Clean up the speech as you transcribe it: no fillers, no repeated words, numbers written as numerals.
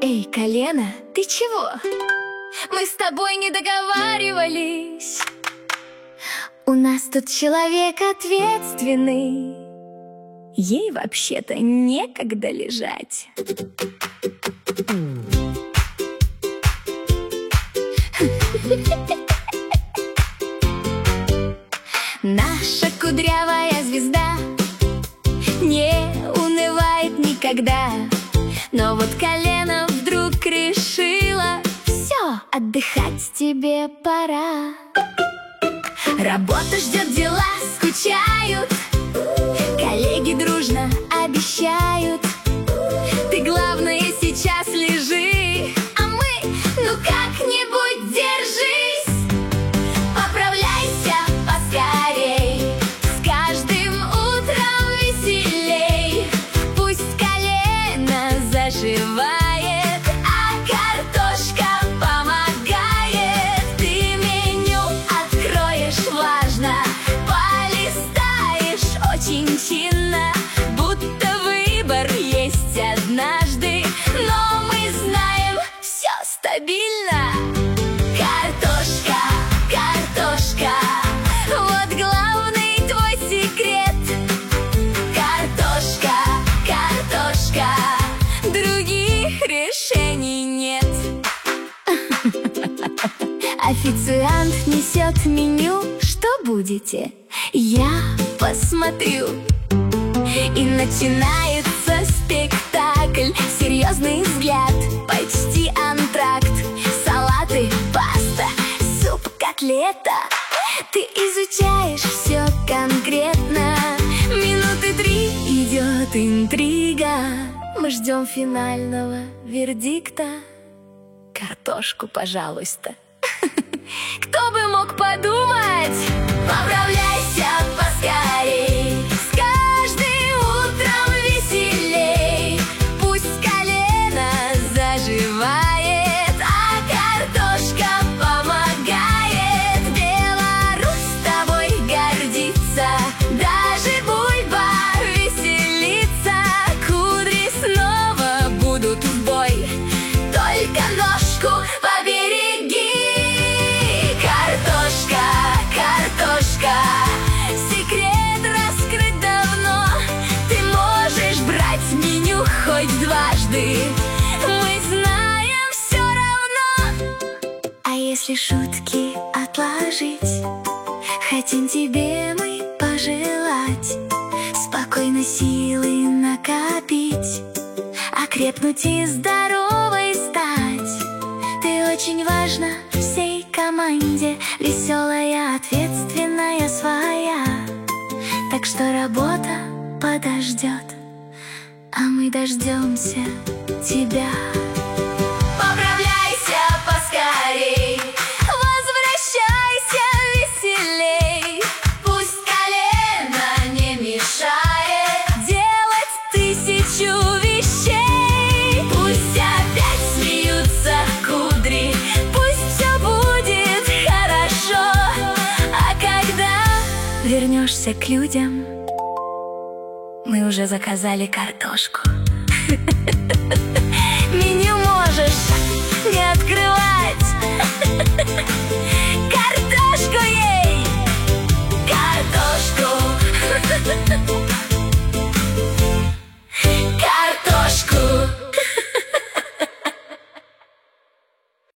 Эй, колено, ты чего? Мы с тобой не договаривались. У нас тут человек ответственный. Ей вообще-то некогда лежать. Наша кудрявая звезда не унывает никогда. Но вот колено вдруг решила: все, отдыхать тебе пора. Работа ждет, дела скучают, коллеги дружно обещают: ты, главное, сейчас лежи, а мы, ну как-нибудь держись. Поправляйся поскорей, с каждым утром веселей. Пусть колено заживает, а картошка помогает. Ты меню откроешь влажно, полистаешь очень чинно, будто выбор есть однажды. Но мы знаем, все стабильно. Картошка, картошка, вот главный твой секрет. Картошка, картошка, других решений нет. Официант несет меню. Что будете? Я посмотрю. И начинается спектакль. Серьезный взгляд, почти антракт. Салаты, паста, суп, котлета. Ты изучаешь все конкретно. Минуты 3 идет интрига. Мы ждем финального вердикта. Картошку, пожалуйста. Кто бы мог подумать? Поправляйся поскорей, с каждым утром веселей. Пусть колено заживает, а картошка помогает. Беларусь с тобой гордится, даже бульба веселится. Кудри снова будут в бой, только ножку побереги. Картошка, картошка, секрет раскрыт давно. Ты можешь брать меню хоть дважды, мы знаем все равно. А если шутки отложить, хотим тебе мы пожелать спокойно силы накопить, окрепнуть и здоровой стать. Ты очень важна всей команде, веселая, ответственная, своя. Так что работа подождет, а мы дождемся тебя. Поправляйся поскорей, возвращайся веселей. Пусть колено не мешает делать 1000 вещей. Пусть опять смеются кудри, пусть все будет хорошо. А когда вернешься к людям, мы уже заказали картошку.